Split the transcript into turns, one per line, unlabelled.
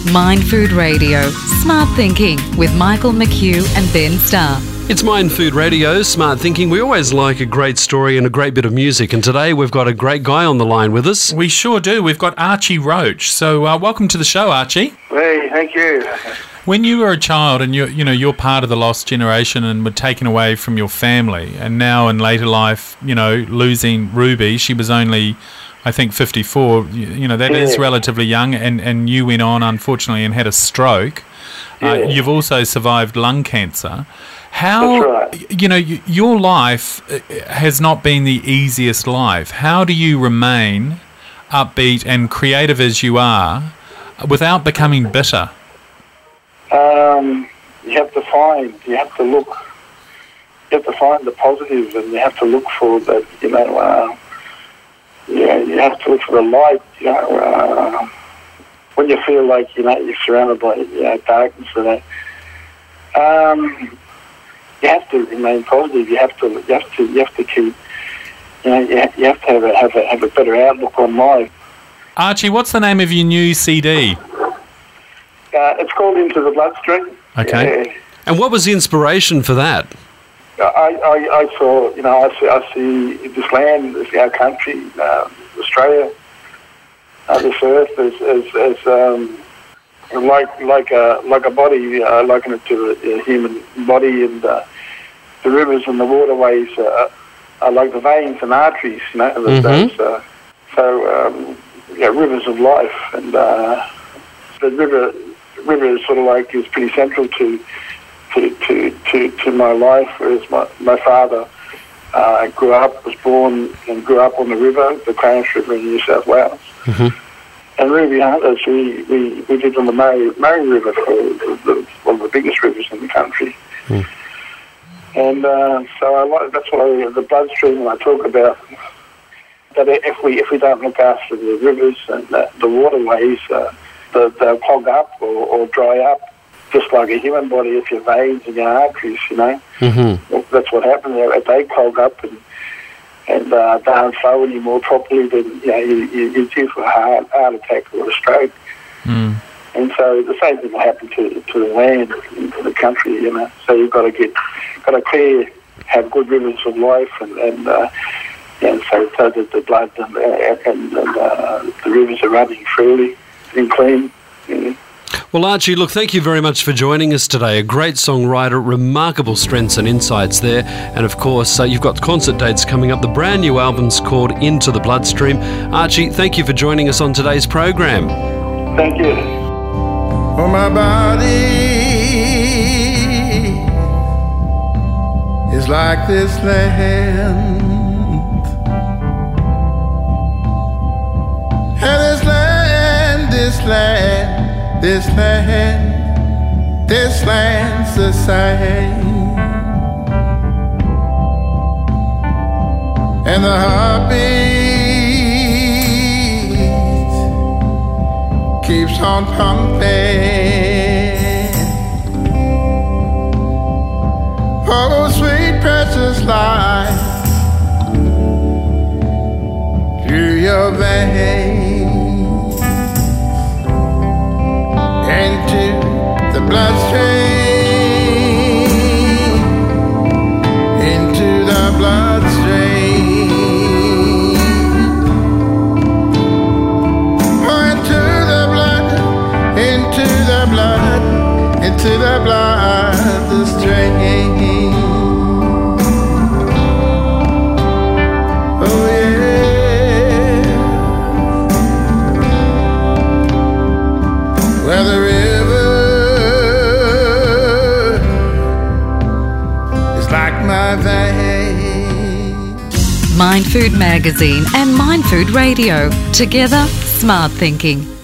Mind Food Radio, Smart Thinking with Michael McHugh and Ben Starr.
It's Mind Food Radio, Smart Thinking. We always like a great story and a great bit of music, and today we've got a great guy on the line with us.
We sure do. We've got Archie Roach. So welcome to the show, Archie.
Hey, thank you.
When you were a child and you're part of the lost generation and were taken away from your family, and now in later life, losing Ruby, she was only, I think, 54. That is relatively young, and you went on, unfortunately, and had a stroke. You've also survived lung cancer. How,
That's right.
Your life has not been the easiest life. How do you remain upbeat and creative as you are without becoming bitter?
You have to find the positive, and you have to look for that, you have to look for the light, when you feel like, you're surrounded by, darkness, you have to remain positive. You have to keep, you have to have a better outlook on life.
Archie, what's the name of your new CD?
It's called Into the Bloodstream.
Okay.
And what was the inspiration for that?
I saw, I see this land, this our country, Australia, this earth as like a body. I liken it to a human body, and the rivers and the waterways are like the veins and arteries. Rivers of life, and the river is sort of like is pretty central to my life. Whereas my father was born and grew up on the river, the Clarence River in New South Wales.
Mm-hmm.
And Ruby Hunters, we lived on the Murray River, one of the biggest rivers in the country.
Mm.
And so that's what the bloodstream when I talk about. That if we don't look after the rivers and the waterways, they'll clog up or dry up, just like a human body. If your veins and your arteries,
Mm-hmm.
well, that's what happens. If they clog up and don't flow anymore properly, then you're due for a heart attack or a stroke.
Mm.
And so the same thing will happen to the land, to the country. So you've got to have good rivers of life, and so that the blood and the rivers are running freely and clean.
Well, Archie, look, thank you very much for joining us today. A great songwriter, remarkable strengths and insights there. And, of course, you've got concert dates coming up. The brand new album's called Into the Bloodstream. Archie, thank you for joining us on today's program.
Thank you.
Oh, my body is like this land. And this land's the same. And the heartbeat keeps on pumping. Oh, sweet precious life through your veins. Into the bloodstream, into the bloodstream, oh, into the blood, into the blood, into the bloodstream. Oh yeah, where the river is like my vein.
Mind Food Magazine and Mind Food Radio. Together, Smart Thinking.